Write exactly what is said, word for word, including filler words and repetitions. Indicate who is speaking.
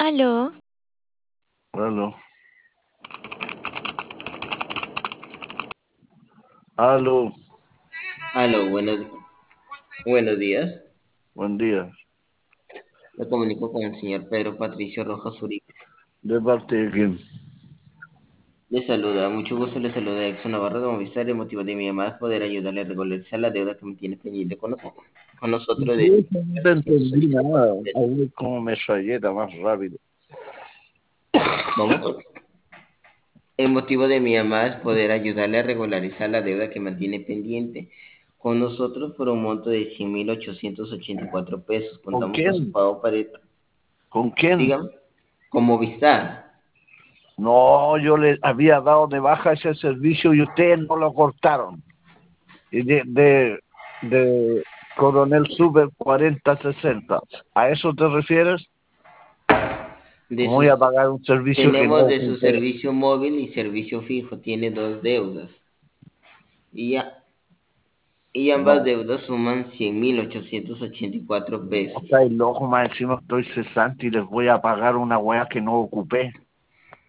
Speaker 1: Aló,
Speaker 2: Aló, aló,
Speaker 3: Aló, buenos, buenos días.
Speaker 2: buen día.
Speaker 3: Me comunico con el señor Pedro Patricio Rojas Uribe.
Speaker 2: ¿De parte de quién?
Speaker 3: Le saluda, mucho gusto, le saluda Exxon Navarro de Movistar. El motivo de mi llamada es poder ayudarle a regularizar la deuda que me tiene pendiente con nosotros, con nosotros de
Speaker 2: Yo no te
Speaker 3: ochocientos
Speaker 2: entendí
Speaker 3: ochenta y cuatro
Speaker 2: nada. A
Speaker 3: pesos.
Speaker 2: ver cómo me metralleta más rápido.
Speaker 3: ¿Cómo? El motivo de mi llamada es poder ayudarle a regularizar la deuda que mantiene pendiente con nosotros por un monto de cien mil ochocientos ochenta y cuatro pesos.
Speaker 2: ¿Con
Speaker 3: Contamos con su
Speaker 2: quién?
Speaker 3: pago para,
Speaker 2: ¿Con quién?
Speaker 3: dígame, con Movistar.
Speaker 2: No, yo le había dado de baja ese servicio y ustedes no lo cortaron. Y de, de, de Coronel Super cuarenta sesenta. ¿A eso te refieres?
Speaker 3: De
Speaker 2: ¿Cómo voy a
Speaker 3: sus
Speaker 2: pagar un servicio que no
Speaker 3: Tenemos de su
Speaker 2: ocupé?
Speaker 3: servicio móvil y servicio fijo, tiene dos deudas. Y, a- y ambas
Speaker 2: No,
Speaker 3: deudas suman cien mil ochocientos ochenta y cuatro
Speaker 2: no,
Speaker 3: pesos.
Speaker 2: estáis loco, más encima estoy cesante y les voy a pagar una weá que no ocupé.